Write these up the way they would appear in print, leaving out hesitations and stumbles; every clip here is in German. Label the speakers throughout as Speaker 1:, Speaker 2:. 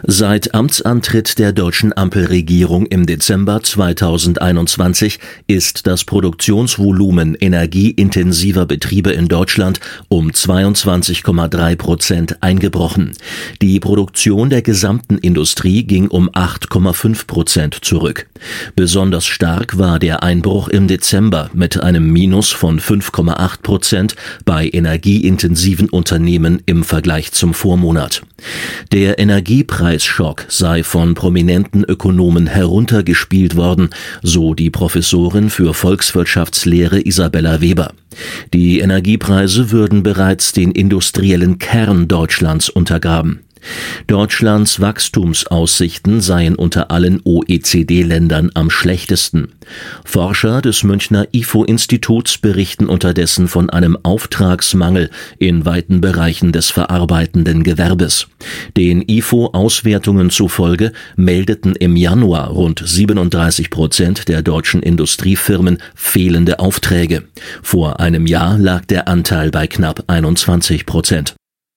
Speaker 1: Seit Amtsantritt der deutschen Ampelregierung im Dezember 2021 ist das Produktionsvolumen energieintensiver Betriebe in Deutschland um 22,3% eingebrochen. Die Produktion der gesamten Industrie ging um 8,5% zurück. Besonders stark war der Einbruch im Dezember mit einem Minus von 5,8% bei energieintensiven Unternehmen im Vergleich zum Vormonat. Der Energiepreisschock sei von prominenten Ökonomen heruntergespielt worden, so die Professorin für Volkswirtschaftslehre Isabella Weber. Die Energiepreise würden bereits den industriellen Kern Deutschlands untergraben. Deutschlands Wachstumsaussichten seien unter allen OECD-Ländern am schlechtesten. Forscher des Münchner IFO-Instituts berichten unterdessen von einem Auftragsmangel in weiten Bereichen des verarbeitenden Gewerbes. Den IFO-Auswertungen zufolge meldeten im Januar rund 37% der deutschen Industriefirmen fehlende Aufträge. Vor einem Jahr lag der Anteil bei knapp 21%.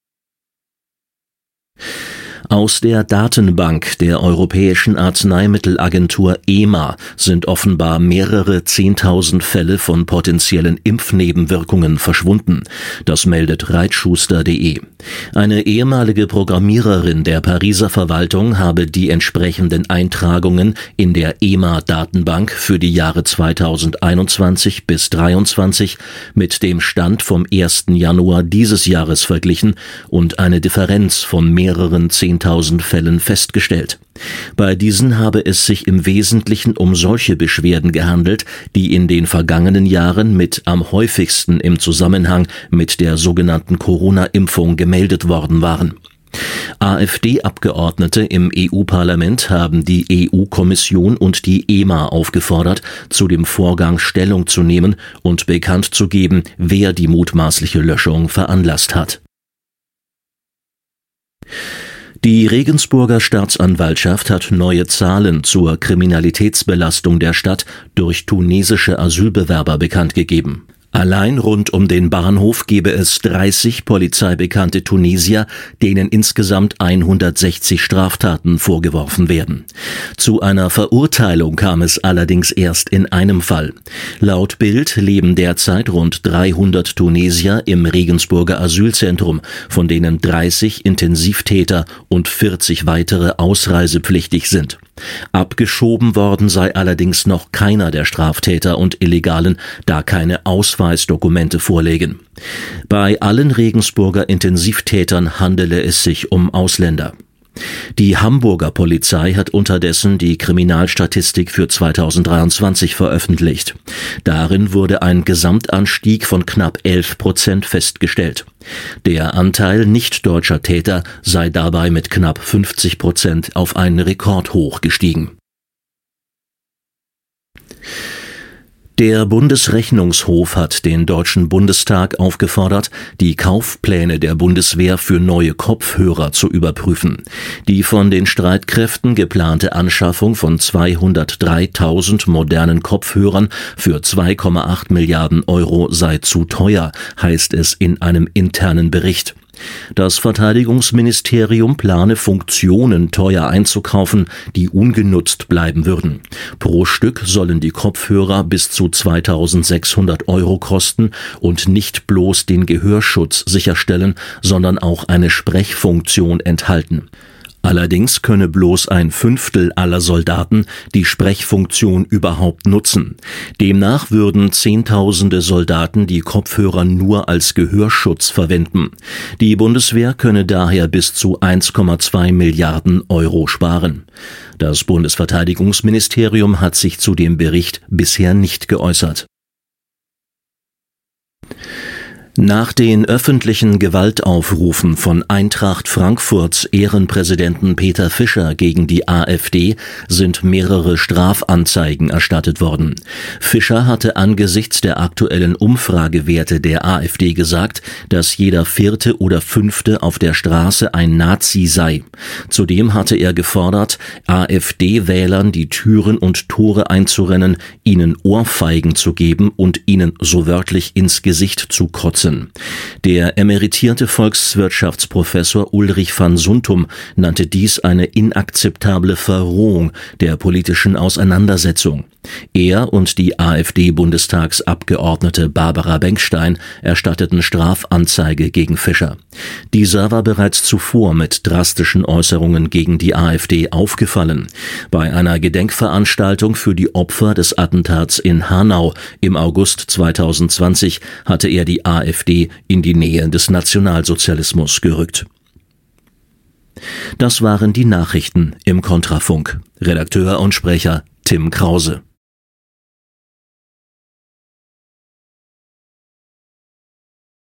Speaker 1: Aus der Datenbank der Europäischen Arzneimittelagentur EMA sind offenbar mehrere 10.000 Fälle von potenziellen Impfnebenwirkungen verschwunden. Das meldet reitschuster.de. Eine ehemalige Programmiererin der Pariser Verwaltung habe die entsprechenden Eintragungen in der EMA-Datenbank für die Jahre 2021 bis 2023 mit dem Stand vom 1. Januar dieses Jahres verglichen und eine Differenz von mehreren 10.000 Fällen festgestellt. Bei diesen habe es sich im Wesentlichen um solche Beschwerden gehandelt, die in den vergangenen Jahren mit am häufigsten im Zusammenhang mit der sogenannten Corona-Impfung gemeldet worden waren. AfD-Abgeordnete im EU-Parlament haben die EU-Kommission und die EMA aufgefordert, zu dem Vorgang Stellung zu nehmen und bekannt zu geben, wer die mutmaßliche Löschung veranlasst hat. Die Regensburger Staatsanwaltschaft hat neue Zahlen zur Kriminalitätsbelastung der Stadt durch tunesische Asylbewerber bekannt gegeben. Allein rund um den Bahnhof gebe es 30 polizeibekannte Tunesier, denen insgesamt 160 Straftaten vorgeworfen werden. Zu einer Verurteilung kam es allerdings erst in einem Fall. Laut Bild leben derzeit rund 300 Tunesier im Regensburger Asylzentrum, von denen 30 Intensivtäter und 40 weitere ausreisepflichtig sind. Abgeschoben worden sei allerdings noch keiner der Straftäter und Illegalen, da keine Ausweisdokumente vorlägen. Bei allen Regensburger Intensivtätern handele es sich um Ausländer. Die Hamburger Polizei hat unterdessen die Kriminalstatistik für 2023 veröffentlicht. Darin wurde ein Gesamtanstieg von knapp 11% festgestellt. Der Anteil nicht-deutscher Täter sei dabei mit knapp 50% auf einen Rekordhoch gestiegen. Der Bundesrechnungshof hat den Deutschen Bundestag aufgefordert, die Kaufpläne der Bundeswehr für neue Kopfhörer zu überprüfen. Die von den Streitkräften geplante Anschaffung von 203.000 modernen Kopfhörern für 2,8 Milliarden Euro sei zu teuer, heißt es in einem internen Bericht. Das Verteidigungsministerium plane Funktionen teuer einzukaufen, die ungenutzt bleiben würden. Pro Stück sollen die Kopfhörer bis zu 2.600 Euro kosten und nicht bloß den Gehörschutz sicherstellen, sondern auch eine Sprechfunktion enthalten. Allerdings könne bloß ein Fünftel aller Soldaten die Sprechfunktion überhaupt nutzen. Demnach würden Zehntausende Soldaten die Kopfhörer nur als Gehörschutz verwenden. Die Bundeswehr könne daher bis zu 1,2 Milliarden Euro sparen. Das Bundesverteidigungsministerium hat sich zu dem Bericht bisher nicht geäußert. Nach den öffentlichen Gewaltaufrufen von Eintracht Frankfurts Ehrenpräsidenten Peter Fischer gegen die AfD sind mehrere Strafanzeigen erstattet worden. Fischer hatte angesichts der aktuellen Umfragewerte der AfD gesagt, dass jeder Vierte oder Fünfte auf der Straße ein Nazi sei. Zudem hatte er gefordert, AfD-Wählern die Türen und Tore einzurennen, ihnen Ohrfeigen zu geben und ihnen so wörtlich ins Gesicht zu kotzen. nutzen. Der emeritierte Volkswirtschaftsprofessor Ulrich van Suntum nannte dies eine inakzeptable Verrohung der politischen Auseinandersetzung. Er und die AfD-Bundestagsabgeordnete Barbara Bengstein erstatteten Strafanzeige gegen Fischer. Dieser war bereits zuvor mit drastischen Äußerungen gegen die AfD aufgefallen. Bei einer Gedenkveranstaltung für die Opfer des Attentats in Hanau im August 2020 hatte er die AfD in die Nähe des Nationalsozialismus gerückt. Das waren die Nachrichten im Kontrafunk. Redakteur und Sprecher Tim Krause.